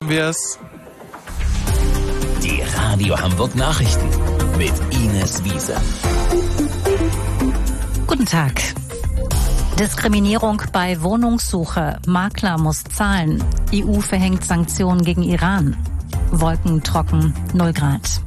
wir es. Die Radio Hamburg Nachrichten mit Ines Wiese. Guten Tag. Diskriminierung bei Wohnungssuche. Makler muss zahlen. EU verhängt Sanktionen gegen Iran. Wolken trocken, 0 Grad.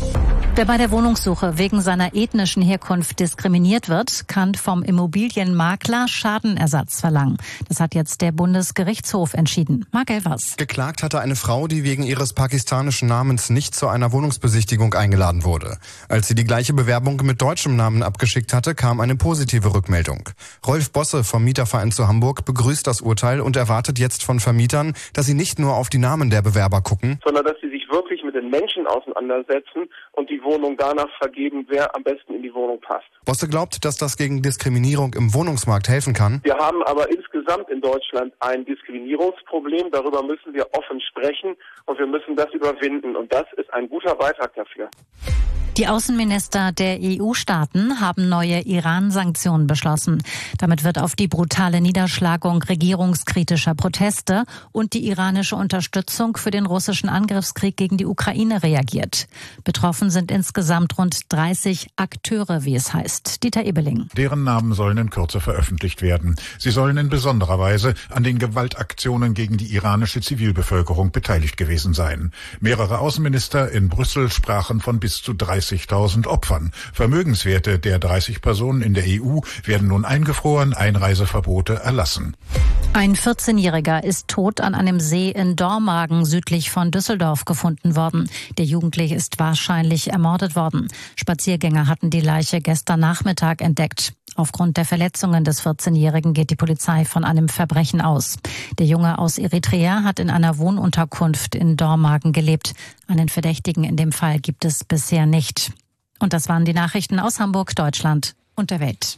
Wer bei der Wohnungssuche wegen seiner ethnischen Herkunft diskriminiert wird, kann vom Immobilienmakler Schadenersatz verlangen. Das hat jetzt der Bundesgerichtshof entschieden. Marc Elvers. Geklagt hatte eine Frau, die wegen ihres pakistanischen Namens nicht zu einer Wohnungsbesichtigung eingeladen wurde. Als sie die gleiche Bewerbung mit deutschem Namen abgeschickt hatte, kam eine positive Rückmeldung. Rolf Bosse vom Mieterverein zu Hamburg begrüßt das Urteil und erwartet jetzt von Vermietern, dass sie nicht nur auf die Namen der Bewerber gucken, sondern dass sie sich wirklich mit den Menschen auseinandersetzen und die Wohnung danach vergeben, wer am besten in die Wohnung passt. Bosse glaubt, dass das gegen Diskriminierung im Wohnungsmarkt helfen kann. Wir haben aber insgesamt in Deutschland ein Diskriminierungsproblem. Darüber müssen wir offen sprechen und wir müssen das überwinden. Und das ist ein guter Beitrag dafür. Die Außenminister der EU-Staaten haben neue Iran-Sanktionen beschlossen. Damit wird auf die brutale Niederschlagung regierungskritischer Proteste und die iranische Unterstützung für den russischen Angriffskrieg gegen die Ukraine reagiert. Betroffen sind insgesamt rund 30 Akteure, wie es heißt. Dieter Ebeling. Deren Namen sollen in Kürze veröffentlicht werden. Sie sollen in besonderer Weise an den Gewaltaktionen gegen die iranische Zivilbevölkerung beteiligt gewesen sein. Mehrere Außenminister in Brüssel sprachen von bis zu 30.000 Opfern. Vermögenswerte der 30 Personen in der EU werden nun eingefroren, Einreiseverbote erlassen. Ein 14-Jähriger ist tot an einem See in Dormagen südlich von Düsseldorf gefunden worden. Der Jugendliche ist wahrscheinlich ermordet worden. Spaziergänger hatten die Leiche gestern Nachmittag entdeckt. Aufgrund der Verletzungen des 14-Jährigen geht die Polizei von einem Verbrechen aus. Der Junge aus Eritrea hat in einer Wohnunterkunft in Dormagen gelebt. Einen Verdächtigen in dem Fall gibt es bisher nicht. Und das waren die Nachrichten aus Hamburg, Deutschland und der Welt.